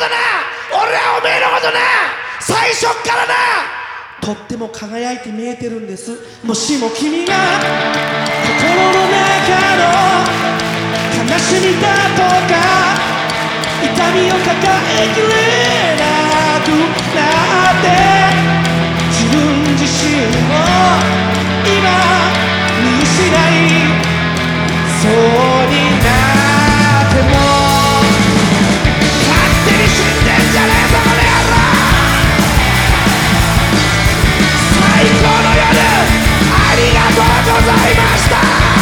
な、俺はおめえのことな、最初っからなとっても輝いて見えてるんです。もしも君が心の中の悲しみだとか痛みを抱えきれなくなって自分自身を今見失いそうになっても勝手に死んでんじゃねえぞこの野郎。最高の夜ありがとうございました。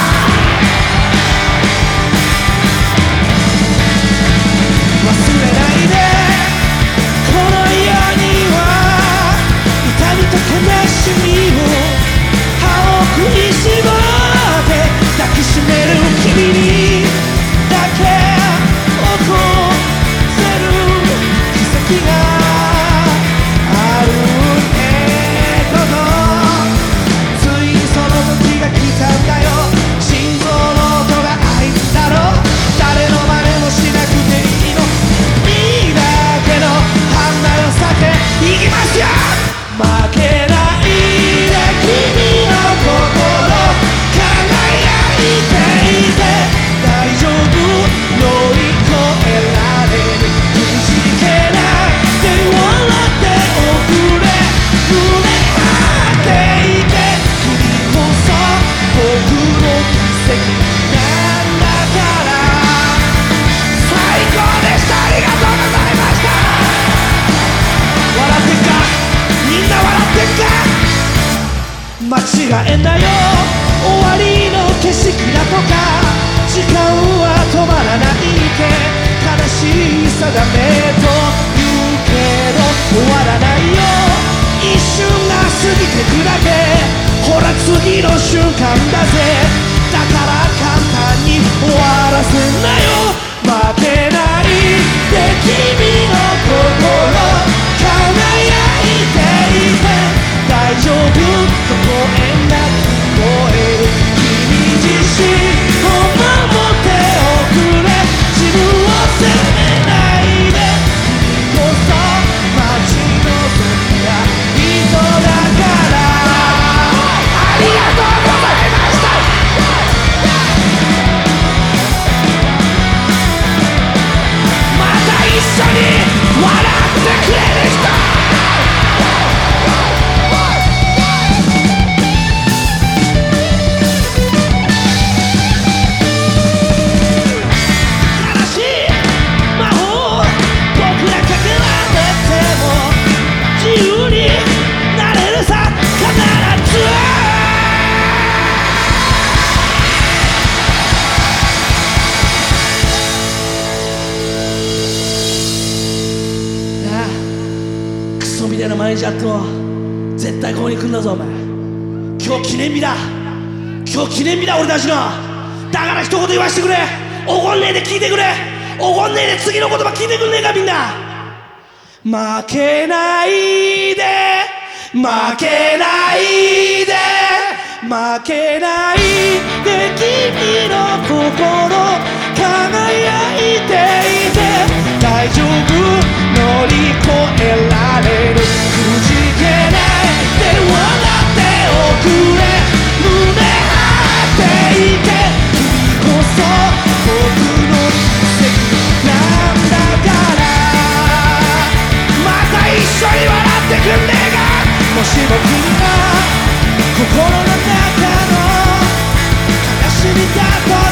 忘れないでこの世には痛みと悲しみを歯を食いしばって抱きしめる君にだけ起こせる奇跡があるけどついにその時が来たんだよ。心臓の音が合図だろ。誰の真似もしなくていいの。いいだけの判断をさていきますよ。負けないで君の心輝いていて大丈夫乗り越えられるくじけないで笑っておくれ胸張っていて君こそ僕の奇跡なんだから最高でした。ありがとうございました。笑ってっかみんな笑ってっか。間違えんだよ終わりの景色だとか時間は止まらないって悲しさが目と言うけど終わらないよ。一瞬が過ぎてくだけほら次の瞬間だぜ。だから簡単に終わらせんなよ。負けないで君の心輝いていて大丈夫どこへな聞こえる君自身を守っておくれ自分を責めないで君こそ待ち望んだ人だからありがとうございました。また一緒に笑ってくれる人みたいな毎日あっても絶対ここに来るんだぞお前。今日記念日だ。今日記念日だ俺たちの。だから一言言わしてくれ。おごんねえで聞いてくれ。おごんねえで次の言葉聞いてくんねえかみんな。負けないで負けないで負けないで君の心輝いていて大丈夫乗り越えられるくじけないで笑っておくれ胸張っていて君こそ僕の奇跡なんだからまた一緒に笑ってくんねえか。もしも君が心の中の悲しみだと